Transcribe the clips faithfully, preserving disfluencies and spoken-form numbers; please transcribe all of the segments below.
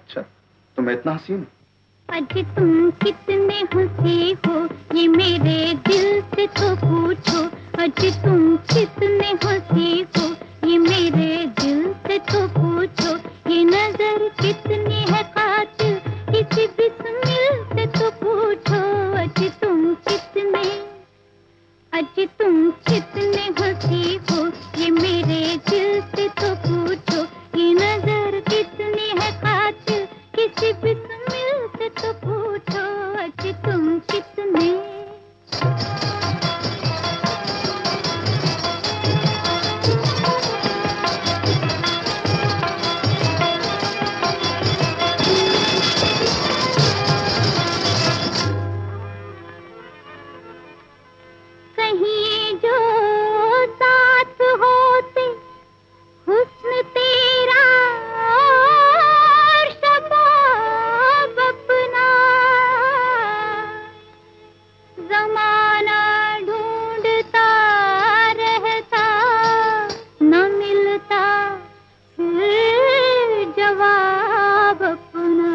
अच्छा, तो मैं इतना हसीन? आज तुम कितने हंसी हो ये मेरे दिल से तो पूछो। आज तुम कितने हंसी हो ये मेरे दिल से तो पूछो। ये नजर कितनी है कातिल किसी बिस्मिल से तो पूछो। आज तुम कितने आज तुम कितने हंसी हो ये मेरे दिल से तो पूछो। ये नजर कितनी है कातिल किसी बिस्मिल से तो पूछो। आज तुम कितने कहीं जो साथ होते हुस्न तेरा और शबाब अपना। ज़माना ढूंढता रहता न मिलता फिर जवाब अपना।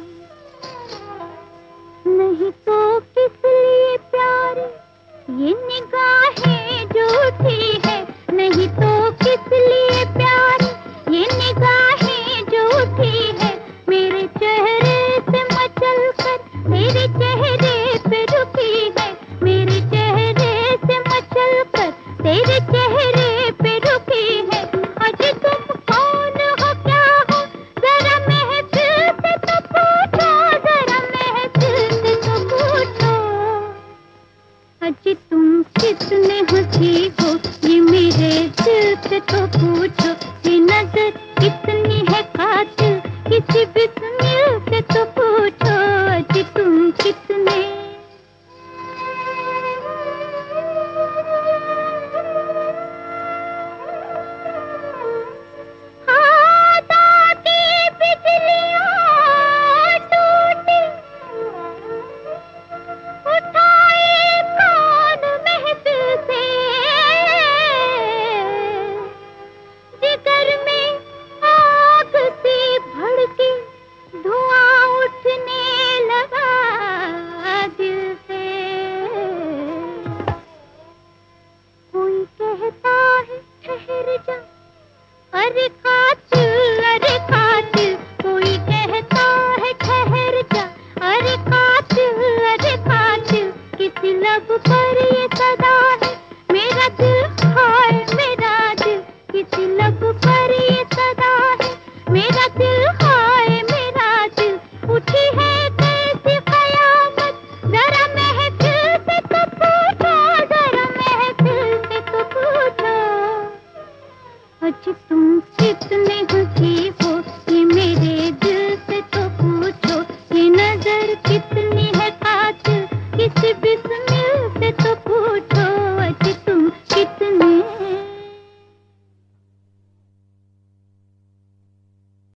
नहीं तो किस लिए प्यारे ये निगाहें झूठी है। नहीं तो किस लिए प्यारे ये निगाहें झूठी है। मेरे चेहरे से मचल कर तेरे चेहरे पे रुकी है। मेरे चेहरे से मचल कर तेरे चेहरे पे रुकी है। आज तुम कौन हो क्या हो जरा महफिल से तो पूछो। जरा महफिल से तो पूछो। आज तुम कितने हंसी हो ये मेरे दिल से तो पूछो। ये नजर कितनी है कातिल किसी भी